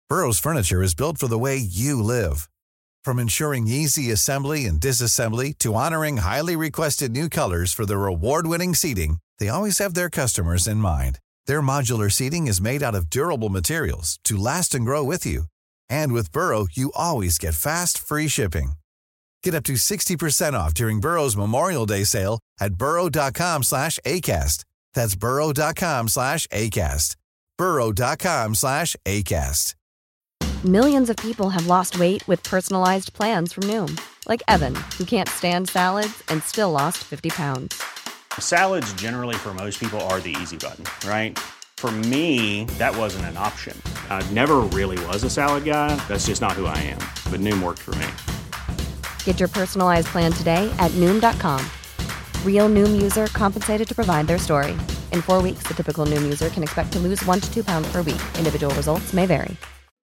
Burrow's furniture is built for the way you live. From ensuring easy assembly and disassembly to honoring highly requested new colors for their award-winning seating, they always have their customers in mind. Their modular seating is made out of durable materials to last and grow with you. And with Burrow, you always get fast, free shipping. Get up to 60% off during Burrow's Memorial Day sale at burrow.com/ACAST. That's burrow.com/ACAST. burrow.com/ACAST. Millions of people have lost weight with personalized plans from Noom. Like Evan, who can't stand salads and still lost 50 pounds. Salads generally for most people are the easy button, right? For me, that wasn't an option. I never really was a salad guy. That's just not who I am. But Noom worked for me. Get your personalized plan today at Noom.com. Real Noom user compensated to provide their story. In 4 weeks, the typical Noom user can expect to lose 1 to 2 pounds per week. Individual results may vary.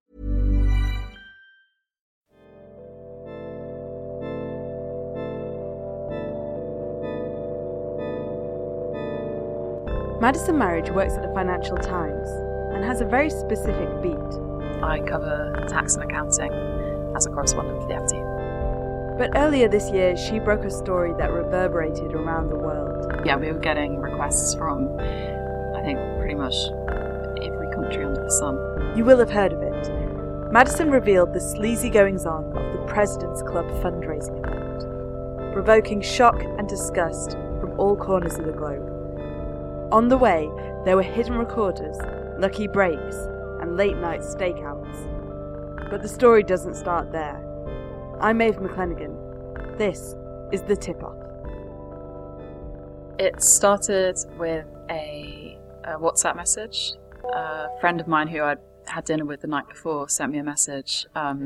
Madison Marriage works at the Financial Times and has a very specific beat. I cover tax and accounting as a correspondent for the FT. But earlier this year, she broke a story that reverberated around the world. Yeah, we were getting requests from, I think, pretty much every country under the sun. You will have heard of it. Madison revealed the sleazy goings-on of the President's Club fundraising event, provoking shock and disgust from all corners of the globe. On the way, there were hidden recorders, lucky breaks, and late-night stakeouts. But the story doesn't start there. I'm Maeve McClenaghan. This is The Tip-Off. It started with a WhatsApp message. A friend of mine who I'd had dinner with the night before sent me a message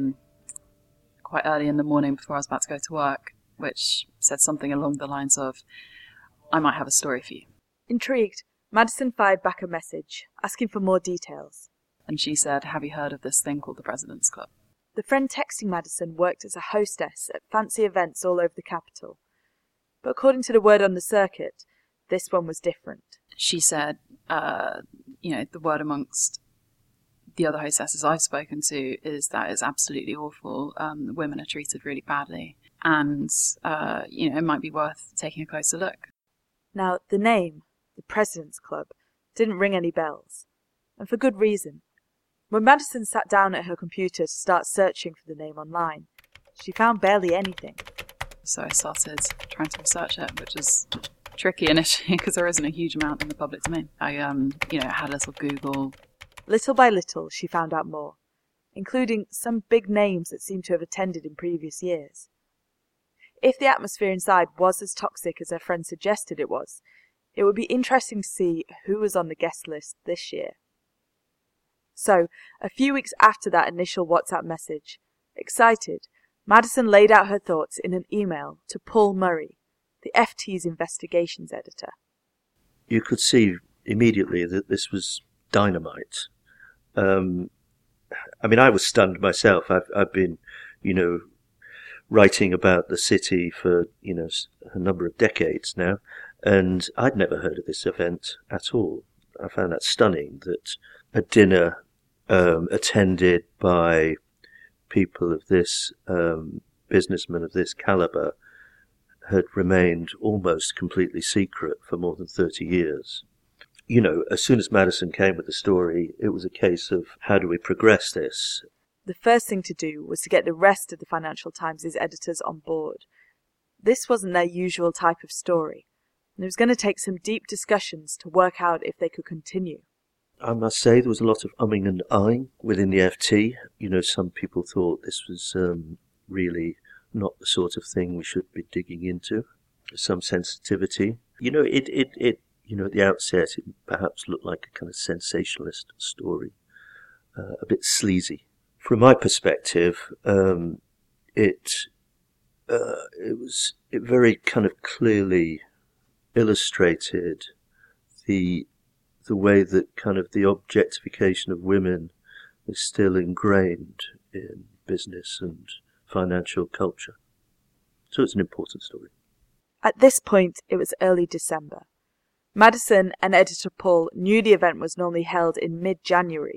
quite early in the morning before I was about to go to work, which said something along the lines of, "I might have a story for you." Intrigued, Madison fired back a message, asking for more details. And she said, "Have you heard of this thing called the President's Club?" The friend texting Madison worked as a hostess at fancy events all over the capital. But according to the word on the circuit, this one was different. She said, the word amongst the other hostesses I've spoken to is that it's absolutely awful. Women are treated really badly. And, it might be worth taking a closer look. Now, the name, the President's Club, didn't ring any bells. And for good reason. When Madison sat down at her computer to start searching for the name online, she found barely anything. So I started trying to research it, which is tricky initially because there isn't a huge amount in the public domain. I, had a little Google. Little by little, she found out more, including some big names that seemed to have attended in previous years. If the atmosphere inside was as toxic as her friend suggested it was, it would be interesting to see who was on the guest list this year. So, a few weeks after that initial WhatsApp message, excited, Madison laid out her thoughts in an email to Paul Murray, the FT's investigations editor. You could see immediately that this was dynamite. I was stunned myself. I've been, writing about the city for, a number of decades now, and I'd never heard of this event at all. I found that stunning, that a dinner attended by people of this, businessmen of this caliber, had remained almost completely secret for more than 30 years. As soon as Madison came with the story, it was a case of how do we progress this? The first thing to do was to get the rest of the Financial Times' editors on board. This wasn't their usual type of story, and it was going to take some deep discussions to work out if they could continue. I must say there was a lot of umming and ahhing within the FT. Some people thought this was really not the sort of thing we should be digging into. Some sensitivity. At the outset, it perhaps looked like a kind of sensationalist story, a bit sleazy. From my perspective, it very kind of clearly illustrated the way that kind of the objectification of women is still ingrained in business and financial culture. So it's an important story. At this point, it was early December. Madison and editor Paul knew the event was normally held in mid-January,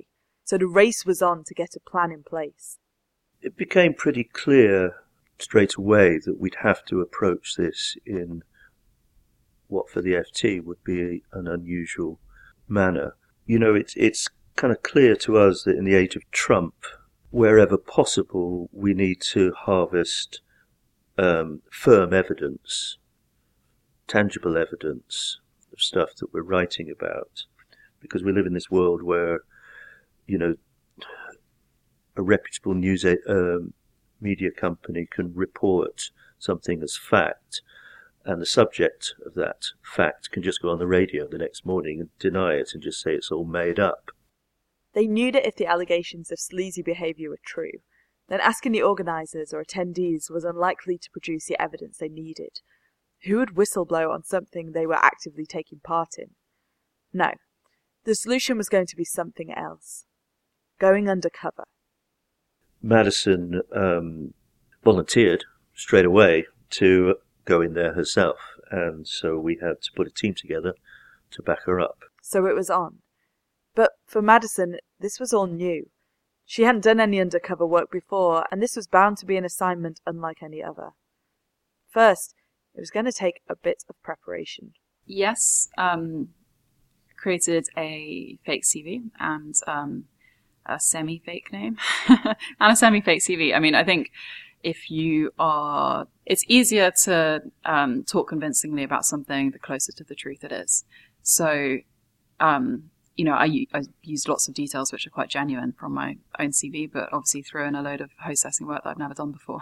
So the race was on to get a plan in place. It became pretty clear straight away that we'd have to approach this in what for the FT would be an unusual manner. You know, it's kind of clear to us that in the age of Trump, wherever possible, we need to harvest firm evidence, tangible evidence of stuff that we're writing about, because we live in this world where, you know, a reputable news media company can report something as fact, and the subject of that fact can just go on the radio the next morning and deny it and just say it's all made up. They knew that if the allegations of sleazy behaviour were true, then asking the organisers or attendees was unlikely to produce the evidence they needed. Who would whistleblow on something they were actively taking part in? No, the solution was going to be something else. Going undercover. Madison volunteered straight away to go in there herself, and so we had to put a team together to back her up. So it was on. But for Madison, this was all new. She hadn't done any undercover work before, and this was bound to be an assignment unlike any other. First, it was going to take a bit of preparation. Yes, created a fake CV and a semi-fake name and a semi-fake CV. I mean, I think if you are, it's easier to talk convincingly about something the closer to the truth it is. So, you know, I used lots of details which are quite genuine from my own CV, but obviously threw in a load of hostessing work that I've never done before.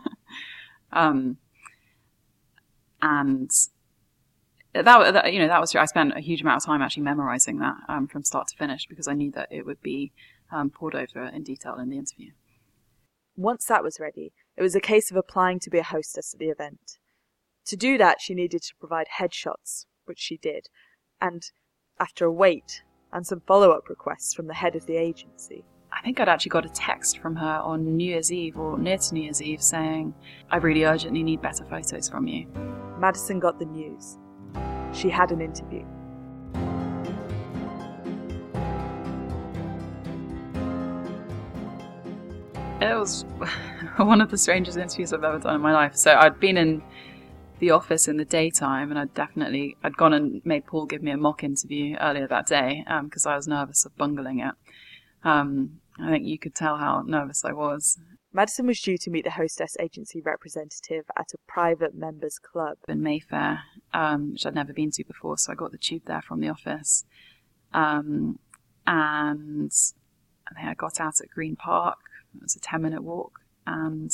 And that, you know, that was true. I spent a huge amount of time actually memorizing that from start to finish, because I knew that it would be poured over in detail in the interview. Once that was ready, it was a case of applying to be a hostess at the event. To do that, she needed to provide headshots, which she did, and after a wait and some follow-up requests from the head of the agency. I think I'd actually got a text from her on New Year's Eve or near to New Year's Eve saying, "I really urgently need better photos from you." Madison got the news. She had an interview. It was one of the strangest interviews I've ever done in my life. So I'd been in the office in the daytime, and I'd gone and made Paul give me a mock interview earlier that day because I was nervous of bungling it. I think you could tell how nervous I was. Madison was due to meet the hostess agency representative at a private members club in Mayfair, which I'd never been to before, so I got the tube there from the office. And I think I got out at Green Park. It was a 10-minute walk, and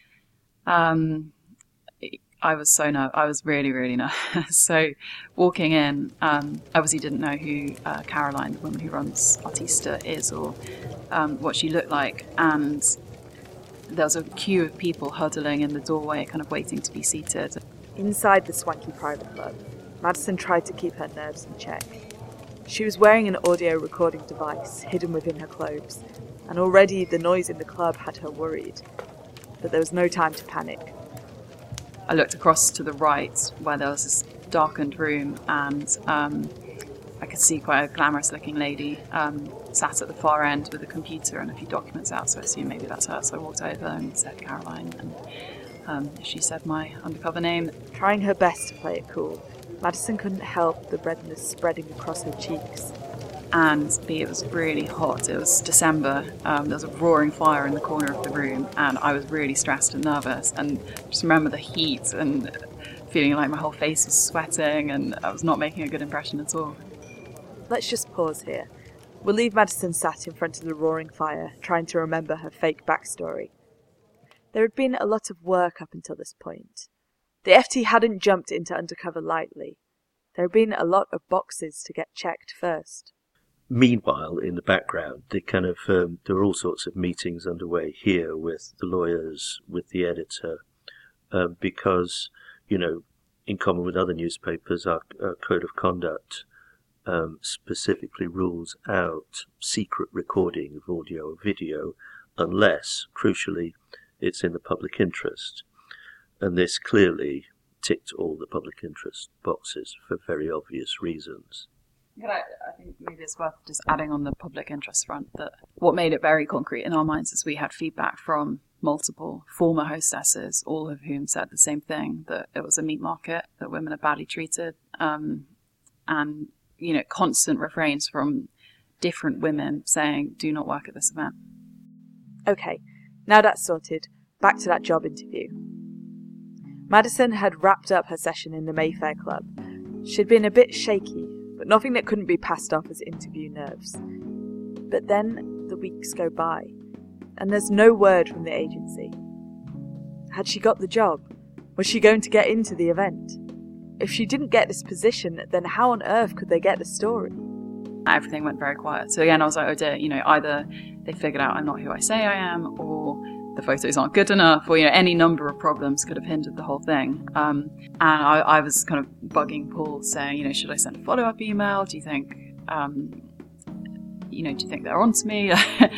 I was so nervous. I was really, really nervous. So walking in, obviously didn't know who Caroline, the woman who runs Artista, is or what she looked like. And there was a queue of people huddling in the doorway, kind of waiting to be seated. Inside the swanky private club, Madison tried to keep her nerves in check. She was wearing an audio recording device hidden within her clothes, and already the noise in the club had her worried. But there was no time to panic. I looked across to the right where there was this darkened room, and I could see quite a glamorous-looking lady sat at the far end with a computer and a few documents out, so I assumed maybe that's her. So I walked over and said Caroline, and she said my undercover name. Trying her best to play it cool, Madison couldn't help the redness spreading across her cheeks. And it was really hot. It was December. There was a roaring fire in the corner of the room, and I was really stressed and nervous. And just remember the heat and feeling like my whole face was sweating, and I was not making a good impression at all. Let's just pause here. We'll leave Madison sat in front of the roaring fire, trying to remember her fake backstory. There had been a lot of work up until this point. The FT hadn't jumped into undercover lightly. There had been a lot of boxes to get checked first. Meanwhile, in the background, there were all sorts of meetings underway here with the lawyers, with the editor, because, you know, in common with other newspapers, our code of conduct specifically rules out secret recording of audio or video unless, crucially, it's in the public interest. And this clearly ticked all the public interest boxes for very obvious reasons. I think maybe it's worth just adding on the public interest front that what made it very concrete in our minds is we had feedback from multiple former hostesses, all of whom said the same thing, that it was a meat market, that women are badly treated, and, constant refrains from different women saying, do not work at this event. Okay, now that's sorted, back to that job interview. Madison had wrapped up her session in the Mayfair Club. She'd been a bit shaky, but nothing that couldn't be passed off as interview nerves. But then the weeks go by, and there's no word from the agency. Had she got the job? Was she going to get into the event? If she didn't get this position, then how on earth could they get the story? Everything went very quiet. So again, I was like, oh dear, either they figured out I'm not who I say I am, or the photos aren't good enough, or any number of problems could have hindered the whole thing. And I was kind of bugging Paul, saying, should I send a follow-up email? Do you think, do you think they're onto me?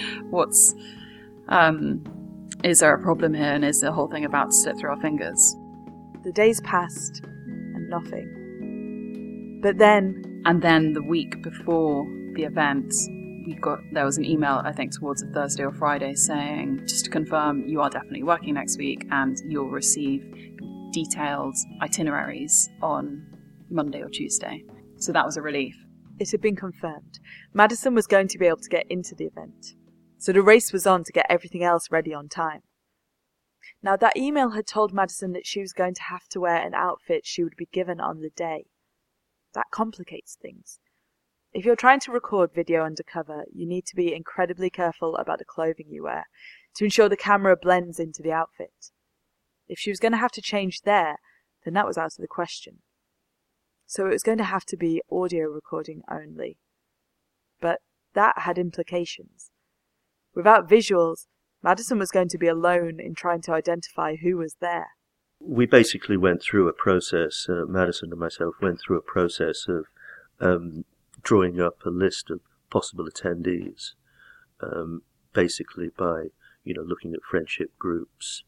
Is there a problem here, and is the whole thing about to slip through our fingers? The days passed, and nothing. But then... And then the week before the event, there was an email, I think, towards a Thursday or Friday saying, just to confirm, you are definitely working next week and you'll receive detailed itineraries on Monday or Tuesday. So that was a relief. It had been confirmed. Madison was going to be able to get into the event. So the race was on to get everything else ready on time. Now, that email had told Madison that she was going to have to wear an outfit she would be given on the day. That complicates things. If you're trying to record video undercover, you need to be incredibly careful about the clothing you wear to ensure the camera blends into the outfit. If she was going to have to change there, then that was out of the question. So it was going to have to be audio recording only. But that had implications. Without visuals, Madison was going to be alone in trying to identify who was there. We basically went through a process, Madison and myself went through a process of drawing up a list of possible attendees, basically by, looking at friendship groups,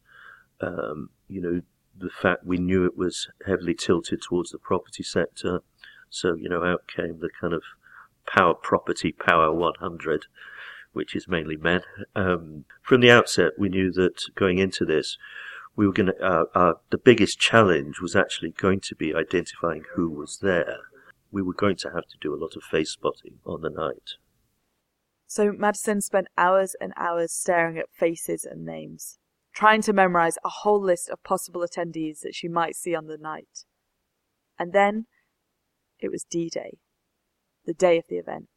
the fact we knew it was heavily tilted towards the property sector. So, out came the kind of Power 100, which is mainly men. From the outset, we knew that going into this, we were going to, the biggest challenge was actually going to be identifying who was there. We were going to have to do a lot of face spotting on the night. So Madison spent hours and hours staring at faces and names, trying to memorize a whole list of possible attendees that she might see on the night. And then it was D-Day, the day of the event.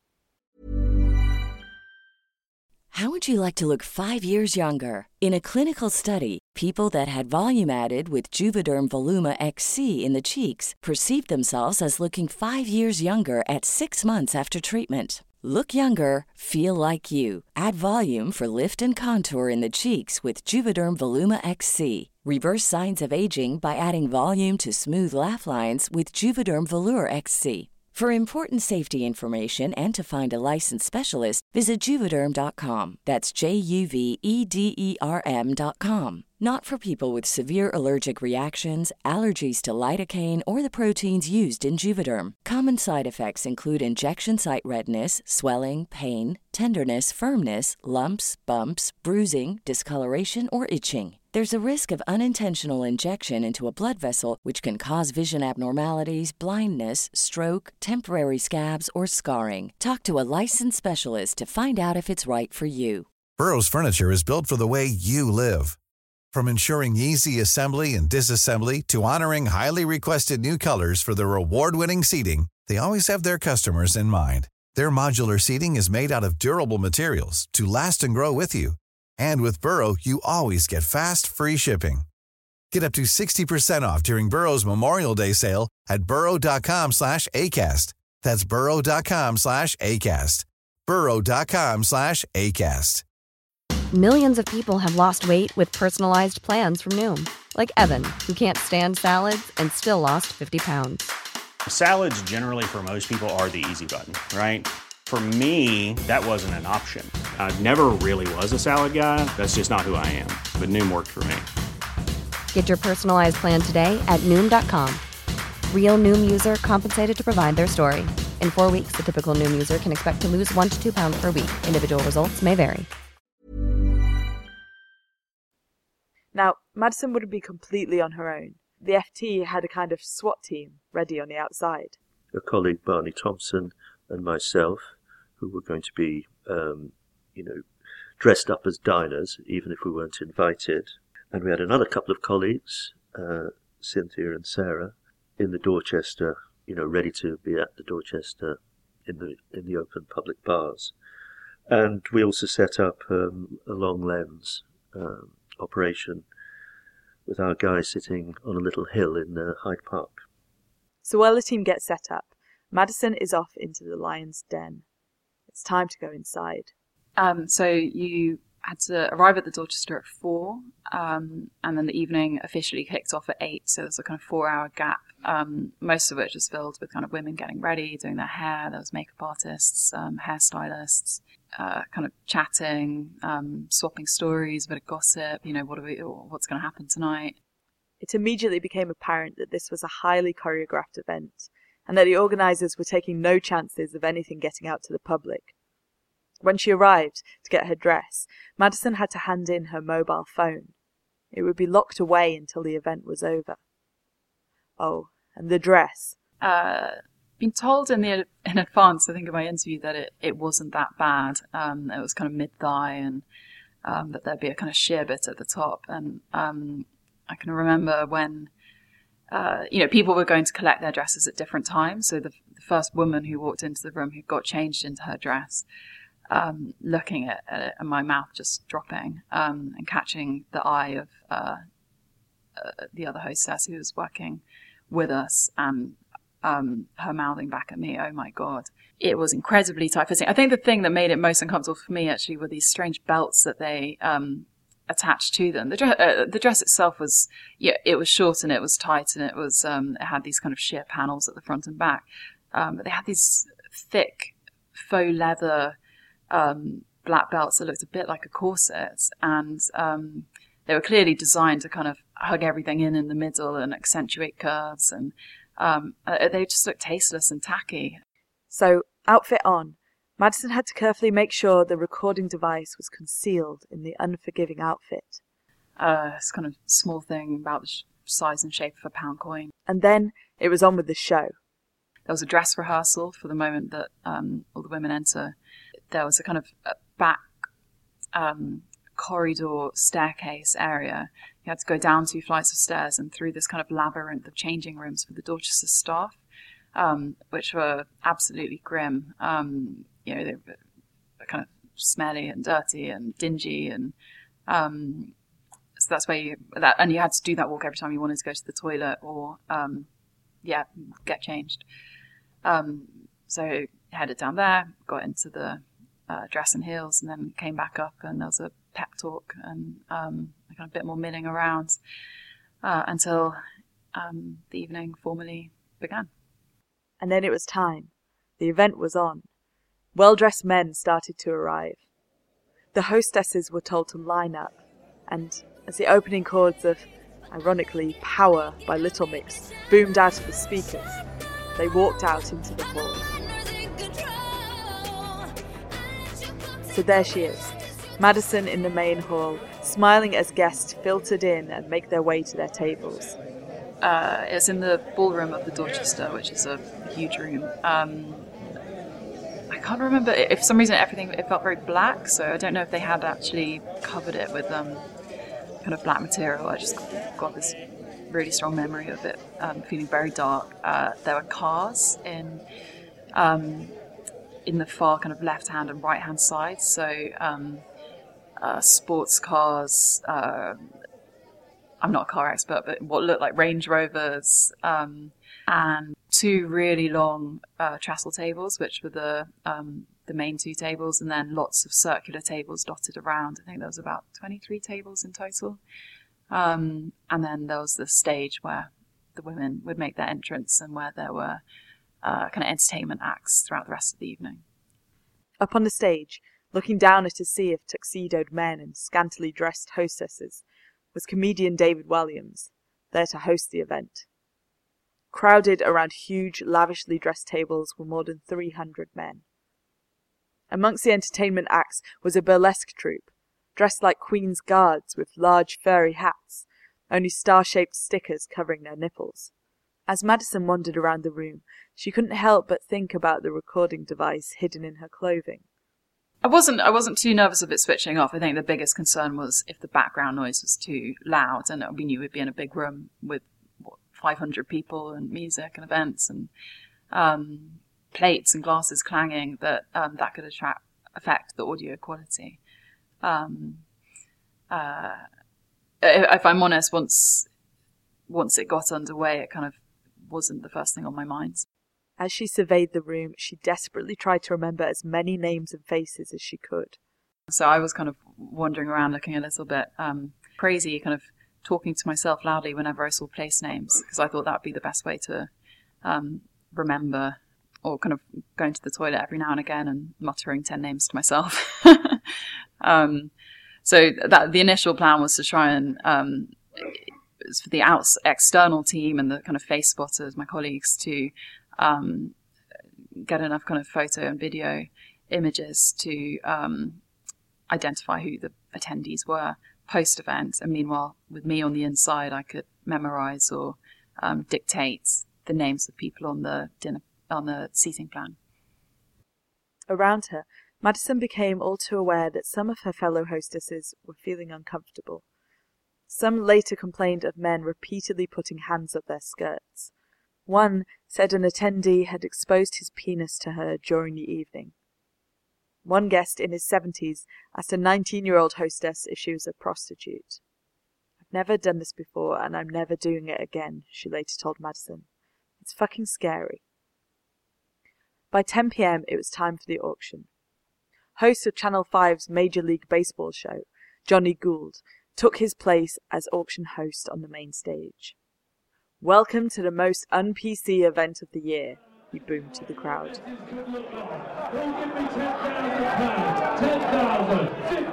How would you like to look 5 years younger? In a clinical study, people that had volume added with Juvederm Voluma XC in the cheeks perceived themselves as looking 5 years younger at 6 months after treatment. Look younger, feel like you. Add volume for lift and contour in the cheeks with Juvederm Voluma XC. Reverse signs of aging by adding volume to smooth laugh lines with Juvederm Volure XC. For important safety information and to find a licensed specialist, visit Juvederm.com. That's JUVEDERM.com. Not for people with severe allergic reactions, allergies to lidocaine, or the proteins used in Juvederm. Common side effects include injection site redness, swelling, pain, tenderness, firmness, lumps, bumps, bruising, discoloration, or itching. There's a risk of unintentional injection into a blood vessel, which can cause vision abnormalities, blindness, stroke, temporary scabs, or scarring. Talk to a licensed specialist to find out if it's right for you. Burrow's furniture is built for the way you live. From ensuring easy assembly and disassembly to honoring highly requested new colors for their award-winning seating, they always have their customers in mind. Their modular seating is made out of durable materials to last and grow with you. And with Burrow, you always get fast, free shipping. Get up to 60% off during Burrow's Memorial Day sale at burrow.com/ACAST. That's burrow.com/ACAST. burrow.com/ACAST. Millions of people have lost weight with personalized plans from Noom. Like Evan, who can't stand salads and still lost 50 pounds. Salads generally for most people are the easy button, right? For me, that wasn't an option. I never really was a salad guy. That's just not who I am. But Noom worked for me. Get your personalized plan today at Noom.com. Real Noom user compensated to provide their story. In 4 weeks, the typical Noom user can expect to lose 1 to 2 pounds per week. Individual results may vary. Now, Madison wouldn't be completely on her own. The FT had a kind of SWAT team ready on the outside. A colleague, Barney Thompson, and myself, who were going to be, dressed up as diners, even if we weren't invited. And we had another couple of colleagues, Cynthia and Sarah, in the Dorchester, ready to be at the Dorchester in the open public bars. And we also set up a long lens operation with our guy sitting on a little hill in Hyde Park. So while the team gets set up, Madison is off into the lion's den. It's time to go inside. So you had to arrive at the Dorchester at 4, and then the evening officially kicked off at 8, so there's a kind of 4-hour gap, most of which was filled with kind of women getting ready, doing their hair. There was makeup artists, hairstylists, kind of chatting, swapping stories, a bit of gossip, what's going to happen tonight. It immediately became apparent that this was a highly choreographed event, and that the organisers were taking no chances of anything getting out to the public. When she arrived to get her dress, Madison had to hand in her mobile phone. It would be locked away until the event was over. Oh, and the dress. Been told in advance, I think, in my interview, that it wasn't that bad. It was kind of mid-thigh, and that there'd be a kind of sheer bit at the top. And I can remember when people were going to collect their dresses at different times. So the first woman who walked into the room who got changed into her dress, looking at it and my mouth just dropping, and catching the eye of the other hostess who was working with us, and her mouthing back at me, "Oh my God." It was incredibly tight-fitting. I think the thing that made it most uncomfortable for me actually were these strange belts that they attached to them. The dress itself was, it was short and it was tight, and it was it had these kind of sheer panels at the front and back, but they had these thick faux leather black belts that looked a bit like a corset, and they were clearly designed to kind of hug everything in the middle and accentuate curves, and they just looked tasteless and tacky. So, outfit on, Madison had to carefully make sure the recording device was concealed in the unforgiving outfit. It's kind of small thing about the size and shape of a pound coin. And then it was on with the show. There was a dress rehearsal for the moment that all the women enter. There was a kind of back corridor staircase area. You had to go down 2 flights of stairs and through this kind of labyrinth of changing rooms for the Dorchester staff, which were absolutely grim. They were kind of smelly and dirty and dingy, and so that's where and you had to do that walk every time you wanted to go to the toilet or get changed. So headed down there, got into the dress and heels, and then came back up, and there was a pep talk and a kind of bit more milling around until the evening formally began. And then it was time. The event was on. Well-dressed men started to arrive. The hostesses were told to line up, and as the opening chords of, ironically, Power by Little Mix boomed out of the speakers, they walked out into the hall. So there she is, Madison in the main hall, smiling as guests filtered in and make their way to their tables. It's in the ballroom of the Dorchester, which is a huge room. I can't remember, if for some reason it felt very black, so I don't know if they had actually covered it with kind of black material. I just got this really strong memory of it feeling very dark. There were cars in the far kind of left hand and right hand side, so sports cars, I'm not a car expert, but what looked like Range Rovers, and 2 really long trestle tables, which were the main 2 tables, and then lots of circular tables dotted around. I think there was about 23 tables in total. And then there was the stage where the women would make their entrance, and where there were kind of entertainment acts throughout the rest of the evening. Up on the stage, looking down at a sea of tuxedoed men and scantily dressed hostesses, was comedian David Williams, there to host the event. Crowded around huge, lavishly dressed tables were more than 300 men. Amongst the entertainment acts was a burlesque troupe, dressed like Queen's guards with large furry hats, only star-shaped stickers covering their nipples. As Madison wandered around the room, she couldn't help but think about the recording device hidden in her clothing. I wasn't too nervous of it switching off. I think the biggest concern was if the background noise was too loud, and we knew we'd be in a big room with 500 people and music and events and plates and glasses clanging, that could affect the audio quality. If I'm honest, once it got underway, it kind of wasn't the first thing on my mind. As she surveyed the room, she desperately tried to remember as many names and faces as she could. So I was kind of wandering around looking a little bit crazy, kind of talking to myself loudly whenever I saw place names, because I thought that would be the best way to remember, or kind of going to the toilet every now and again and muttering 10 names to myself. So the initial plan was to try and, for the external team and the kind of face spotters, my colleagues, to get enough kind of photo and video images to identify who the attendees were post-event. And meanwhile, with me on the inside, I could memorize or dictate the names of people on the seating plan. Around her, Madison became all too aware that some of her fellow hostesses were feeling uncomfortable. Some later complained of men repeatedly putting hands up their skirts. One said an attendee had exposed his penis to her during the evening. One guest in his 70s asked a 19-year-old hostess if she was a prostitute. "I've never done this before, and I'm never doing it again," she later told Madison. "It's fucking scary." By 10 p.m. it was time for the auction. Host of Channel 5's Major League Baseball show, Johnny Gould, took his place as auction host on the main stage. "Welcome to the most un-PC event of the year," he boomed to the crowd. They'll give me £10,000, 10,000,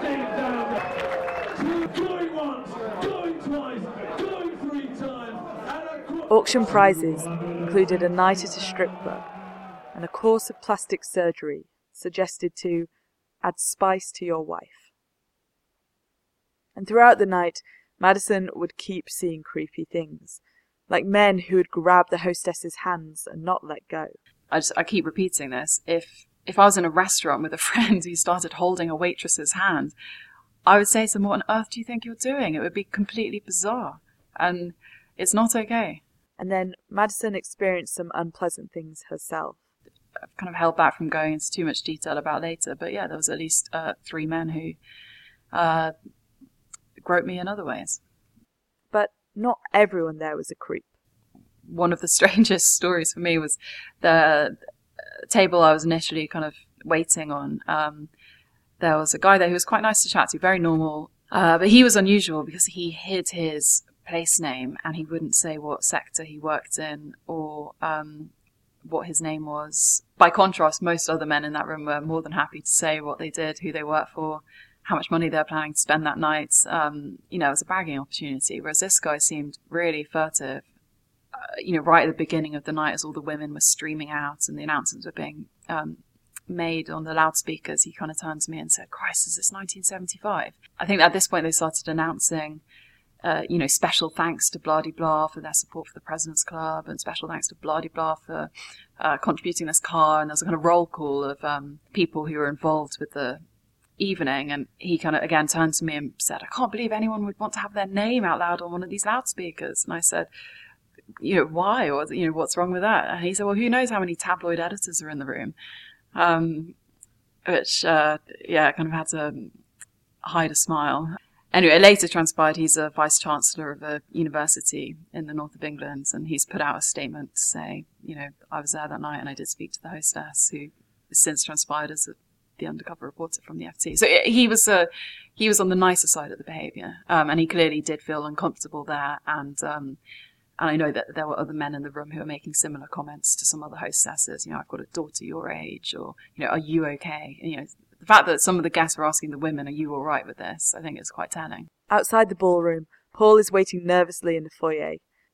15,000. Going once, going twice, going 3 times. Auction prizes included a night at a strip club and a course of plastic surgery suggested to add spice to your wife. And throughout the night, Madison would keep seeing creepy things, like men who would grab the hostess's hands and not let go. I keep repeating this. If I was in a restaurant with a friend who started holding a waitress's hand, I would say to them, "What on earth do you think you're doing?" It would be completely bizarre. And it's not okay. And then Madison experienced some unpleasant things herself. I've kind of held back from going into too much detail about later, but yeah, there was at least 3 men who groped me in other ways. But not everyone there was a creep. One of the strangest stories for me was the table I was initially kind of waiting on. There was a guy there who was quite nice to chat to, very normal, but he was unusual because he hid his place name and he wouldn't say what sector he worked in or what his name was. By contrast, most other men in that room were more than happy to say what they did, who they worked for, how much money they were planning to spend that night. It was a bragging opportunity, whereas this guy seemed really furtive. Right at the beginning of the night, as all the women were streaming out and the announcements were being made on the loudspeakers, he kind of turned to me and said, "Christ, is this 1975? I think at this point they started announcing special thanks to blah-de-blah for their support for the President's Club, and special thanks to blah-de-blah for contributing this car. And there's a kind of roll call of people who were involved with the evening. And he kind of again turned to me and said, "I can't believe anyone would want to have their name out loud on one of these loudspeakers." And I said, "Why? Or, what's wrong with that?" And he said, "Well, who knows how many tabloid editors are in the room?" Which kind of had to hide a smile. Anyway, it later transpired he's a vice-chancellor of a university in the north of England, and he's put out a statement to say, I was there that night and I did speak to the hostess, who has since transpired as the undercover reporter from the FT. So he was on the nicer side of the behaviour, and he clearly did feel uncomfortable there, and I know that there were other men in the room who were making similar comments to some other hostesses. "I've got a daughter your age," or, "Are you okay?" And, the fact that some of the guests were asking the women, "Are you all right with this?" I think it's quite telling. Outside the ballroom, Paul is waiting nervously in the foyer.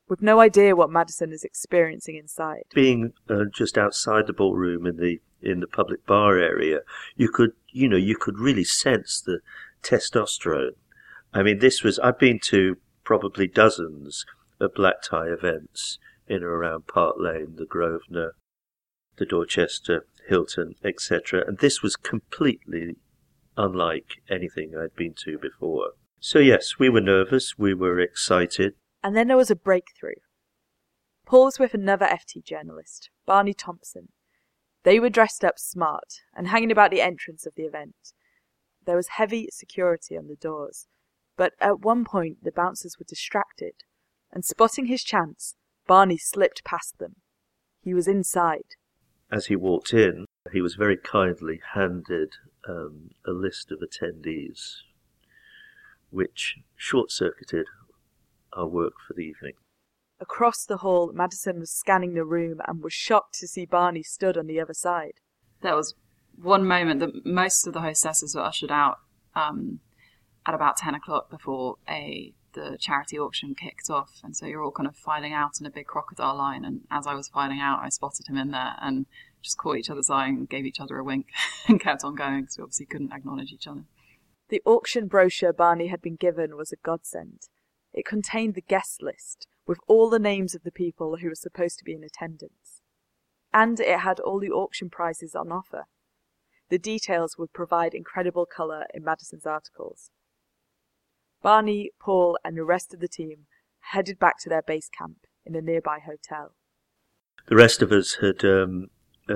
with no idea what Madison is experiencing inside. Being just outside the ballroom in the public bar area, you could really sense the testosterone. I mean, I've been to probably dozens of black tie events in and around Park Lane, the Grosvenor, the Dorchester, Hilton, etc. And this was completely unlike anything I'd been to before. So yes, we were nervous, we were excited. And then there was a breakthrough. Paul was with another FT journalist, Barney Thompson. They were dressed up smart and hanging about the entrance of the event. There was heavy security on the doors, but at one point the bouncers were distracted, and spotting his chance, Barney slipped past them. He was inside. As he walked in, he was very kindly handed a list of attendees, which short-circuited our work for the evening. Across the hall, Madison was scanning the room and was shocked to see Barney stood on the other side. There was one moment that most of the hostesses were ushered out at about 10 o'clock before the charity auction kicked off, and so you're all kind of filing out in a big crocodile line, and as I was filing out I spotted him in there and just caught each other's eye and gave each other a wink and kept on going because we obviously couldn't acknowledge each other. The auction brochure Barney had been given was a godsend. It contained the guest list with all the names of the people who were supposed to be in attendance. And it had all the auction prices on offer. The details would provide incredible colour in Madison's articles. Barney, Paul and the rest of the team headed back to their base camp in a nearby hotel. The rest of us had kind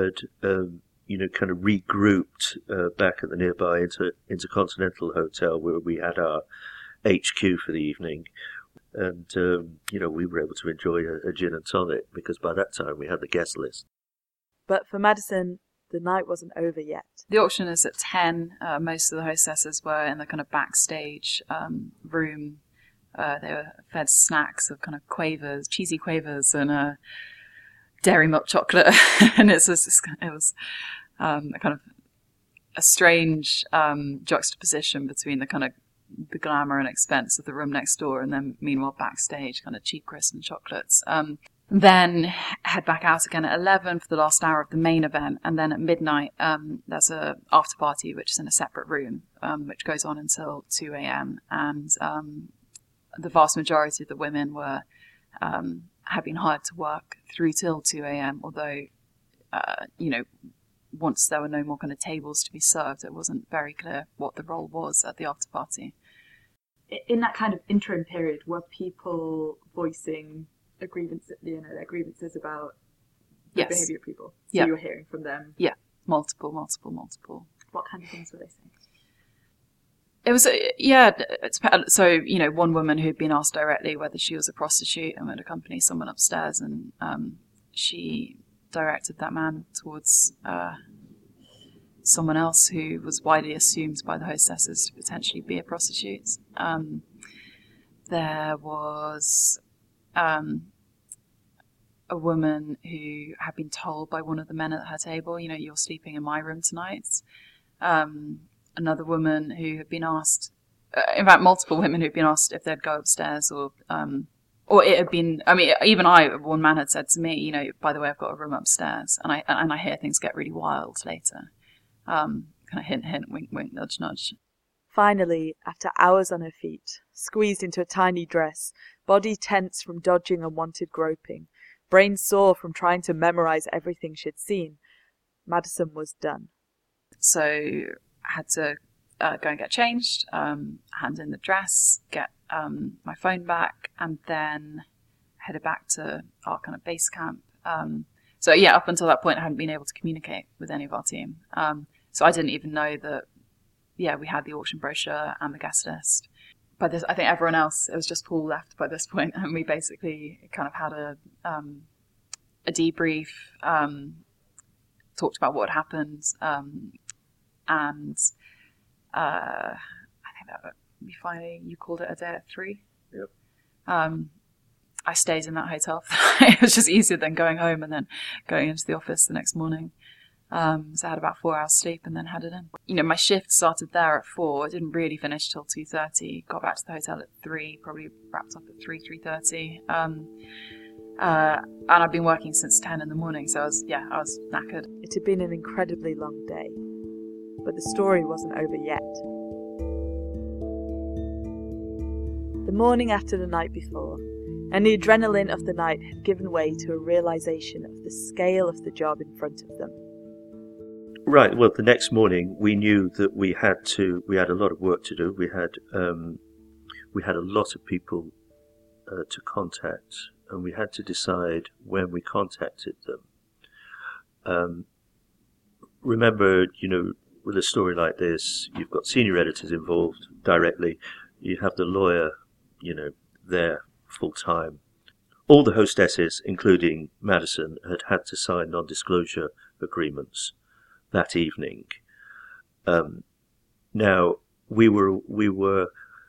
of regrouped back at the nearby Intercontinental Hotel where we had our HQ for the evening. And, we were able to enjoy a gin and tonic because by that time we had the guest list. But for Madison, the night wasn't over yet. The auction is at 10. Most of the hostesses were in the kind of backstage room. They were fed snacks of kind of quavers, cheesy quavers and dairy milk chocolate. And it was a kind of a strange juxtaposition between the kind of the glamour and expense of the room next door, and then meanwhile backstage kind of cheap crisps and chocolates. Then head back out again at 11 for the last hour of the main event, and then at midnight there's a after party which is in a separate room which goes on until 2 a.m. and the vast majority of the women were had been hired to work through till 2 a.m. although once there were no more kind of tables to be served, it wasn't very clear what the role was at the after party. In that kind of interim period, were people voicing their grievances about the behaviour of people? So you were hearing from them? Yeah, multiple. What kind of things were they saying? It was, so, one woman who'd been asked directly whether she was a prostitute and would accompany someone upstairs, and she directed that man towards someone else who was widely assumed by the hostesses to potentially be a prostitute. There was a woman who had been told by one of the men at her table, you're sleeping in my room tonight. Another woman who had been asked, in fact, multiple women who'd been asked if they'd go upstairs or it had been, one man had said to me, by the way, I've got a room upstairs, and I hear things get really wild later. Kind of hint, hint, wink, wink, nudge, nudge. Finally, after hours on her feet, squeezed into a tiny dress, body tense from dodging unwanted groping, brain sore from trying to memorize everything she'd seen, Madison was done. So I had to go and get changed, hand in the dress, get my phone back, and then headed back to our kind of base camp. Up until that point I hadn't been able to communicate with any of our team. So I didn't even know that, we had the auction brochure and the guest list. But I think everyone else, it was just Paul left by this point, and we basically kind of had a debrief, talked about what had happened, and I think that would be fine. You called it a day at 3? Yep. I stayed in that hotel. It was just easier than going home and then going into the office the next morning. So I had about 4 hours sleep and then headed in. You know, my shift started there at 4. It didn't really finish till 2:30. Got back to the hotel at 3, probably wrapped up at 3:30. And I've been working since 10 in the morning, so I was knackered. It had been an incredibly long day, but the story wasn't over yet. The morning after the night before, and the adrenaline of the night had given way to a realisation of the scale of the job in front of them. Right. Well, the next morning we knew that we had a lot of work to do. We had a lot of people to contact, and we had to decide when we contacted them. Remember, you know, with a story like this, you've got senior editors involved directly. You have the lawyer, you know, there full time. All the hostesses, including Madison, had to sign non-disclosure agreements that evening. Now, we were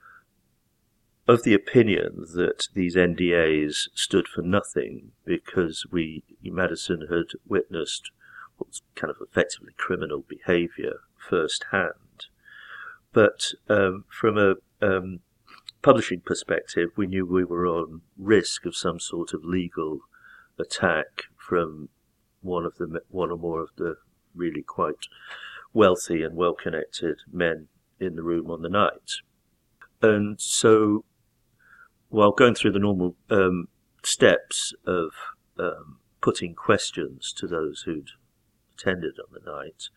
of the opinion that these NDAs stood for nothing because Madison had witnessed what's kind of effectively criminal behaviour firsthand. But from a publishing perspective, we knew we were on risk of some sort of legal attack from one or more of the really quite wealthy and well-connected men in the room on the night. And so, while going through the normal steps of putting questions to those who'd attended on the night,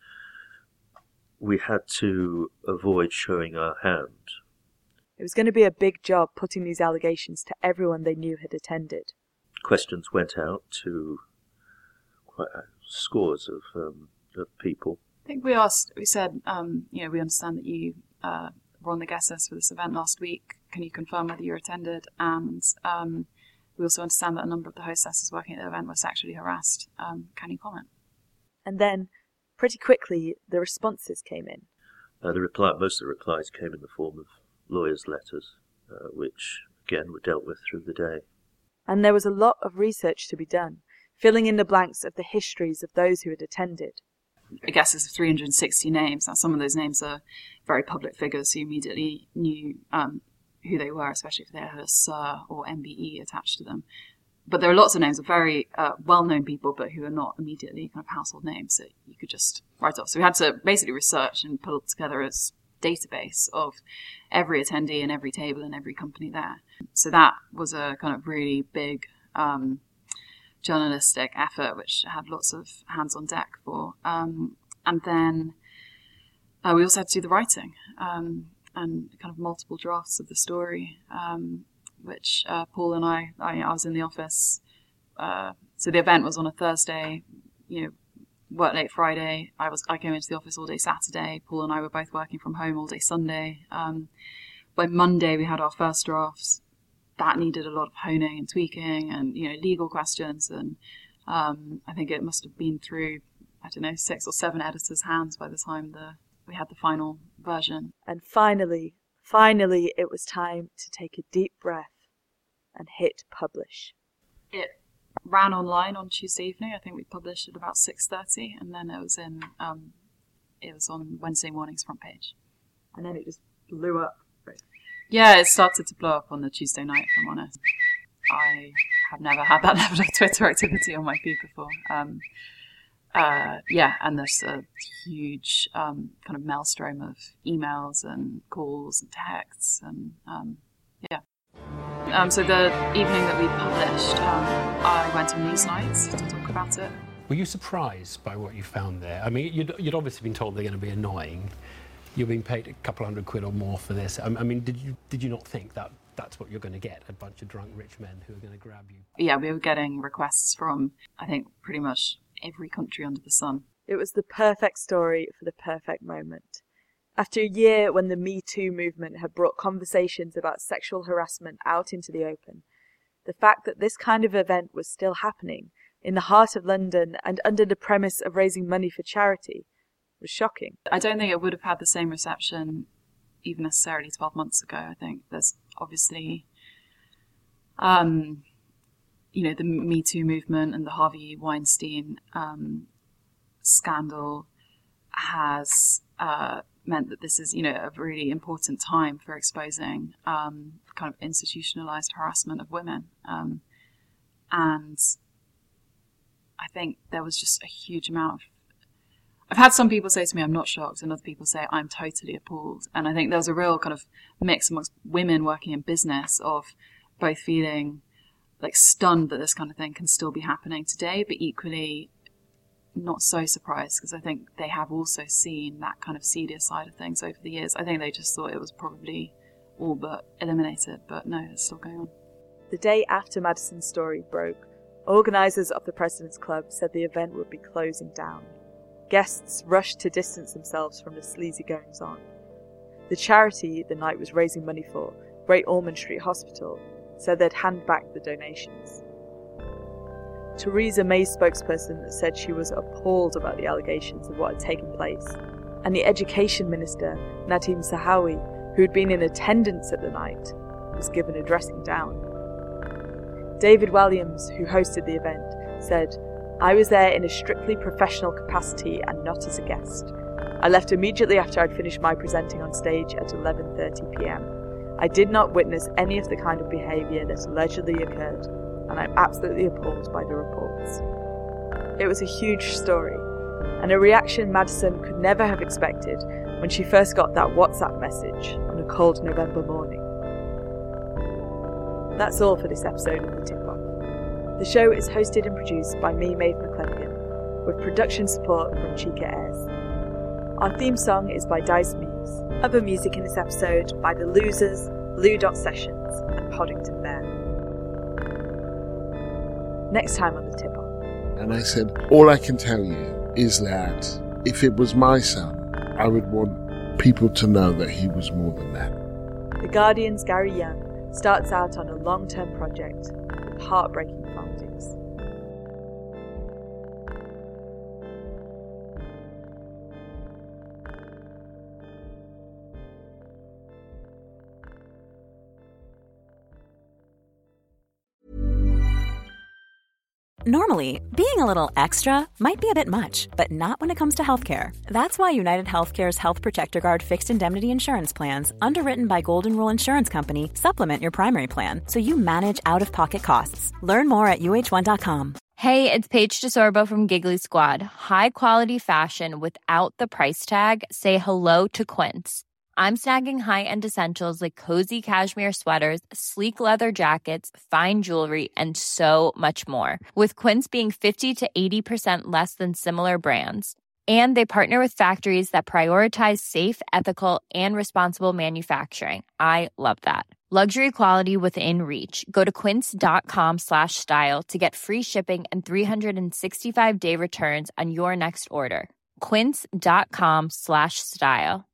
we had to avoid showing our hand. It was going to be a big job putting these allegations to everyone they knew had attended. Questions went out to quite scores of people. I think we said, you know, we understand that you were on the guest list for this event last week. Can you confirm whether you attended? And we also understand that a number of the hostesses working at the event were sexually harassed. Can you comment? And then, pretty quickly, the responses came in. Most of the replies came in the form of lawyers' letters, which, again, were dealt with through the day. And there was a lot of research to be done, filling in the blanks of the histories of those who had attended. I guess there's 360 names. Now, some of those names are very public figures, so you immediately knew who they were, especially if they had a Sir or MBE attached to them. But there are lots of names of very well-known people, but who are not immediately kind of household names that you could just write off. So we had to basically research and pull together a database of every attendee and every table and every company there. So that was a kind of really big journalistic effort, which I had lots of hands on deck for. And then we also had to do the writing and kind of multiple drafts of the story, which Paul and I was in the office. So the event was on a Thursday, you know, worked late Friday. I came into the office all day Saturday. Paul and I were both working from home all day Sunday. By Monday, we had our first drafts. That needed a lot of honing and tweaking and, you know, legal questions. And I think it must have been through, 6 or 7 editors' hands by the time we had the final version. And finally, it was time to take a deep breath and hit publish. It ran online on Tuesday evening. I think we published at about 6:30, and then it was on Wednesday morning's front page. And then it just blew up. Yeah, it started to blow up on the Tuesday night, if I'm honest. I have never had that level of Twitter activity on my feed before. And there's a huge kind of maelstrom of emails and calls and texts and so the evening that we published, I went on Newsnight to talk about it. Were you surprised by what you found there? I mean, you'd obviously been told they're going to be annoying. You're being paid a couple £100 or more for this. I mean, did you not think that that's what you're going to get, a bunch of drunk rich men who are going to grab you? Yeah, we were getting requests from, I think, pretty much every country under the sun. It was the perfect story for the perfect moment. After a year when the Me Too movement had brought conversations about sexual harassment out into the open, the fact that this kind of event was still happening in the heart of London and under the premise of raising money for charity was shocking. I don't think it would have had the same reception even necessarily 12 months ago. I think there's obviously, the Me Too movement and the Harvey Weinstein scandal has meant that this is, a really important time for exposing kind of institutionalized harassment of women. And I think there was just a huge amount of... I've had some people say to me, I'm not shocked, and other people say, I'm totally appalled. And I think there was a real kind of mix amongst women working in business of both feeling like stunned that this kind of thing can still be happening today, but equally not so surprised, because I think they have also seen that kind of seedier side of things over the years. I think they just thought it was probably all but eliminated, but no, it's still going on. The day after Madison's story broke, organisers of the President's Club said the event would be closing down. Guests rushed to distance themselves from the sleazy goings-on. The charity the night was raising money for, Great Ormond Street Hospital, said they'd hand back the donations. Theresa May's spokesperson said she was appalled about the allegations of what had taken place, and the Education Minister, Nadhim Zahawi, who had been in attendance at the night, was given a dressing down. David Walliams, who hosted the event, said, "I was there in a strictly professional capacity and not as a guest. I left immediately after I'd finished my presenting on stage at 11:30 p.m. I did not witness any of the kind of behaviour that allegedly occurred, and I'm absolutely appalled by the reports." It was a huge story, and a reaction Madison could never have expected when she first got that WhatsApp message on a cold November morning. That's all for this episode of The Tip-Off. The show is hosted and produced by me, Maeve McClenaghan, with production support from Chica Ayres. Our theme song is by Dice Muse. Other music in this episode by The Losers, Lou.Sessions, and Poddington Bear. Next time on The Tip-Off. And I said, all I can tell you is that if it was my son, I would want people to know that he was more than that. The Guardian's Gary Young starts out on a long-term project with heartbreaking findings. Normally, being a little extra might be a bit much, but not when it comes to healthcare. That's why United Healthcare's Health Protector Guard fixed indemnity insurance plans, underwritten by Golden Rule Insurance Company, supplement your primary plan so you manage out-of-pocket costs. Learn more at uh1.com. Hey, it's Paige DeSorbo from Giggly Squad. High quality fashion without the price tag. Say hello to Quince. I'm snagging high-end essentials like cozy cashmere sweaters, sleek leather jackets, fine jewelry, and so much more. With Quince being 50 to 80% less than similar brands. And they partner with factories that prioritize safe, ethical, and responsible manufacturing. I love that. Luxury quality within reach. Go to quince.com/style to get free shipping and 365-day returns on your next order. Quince.com/style.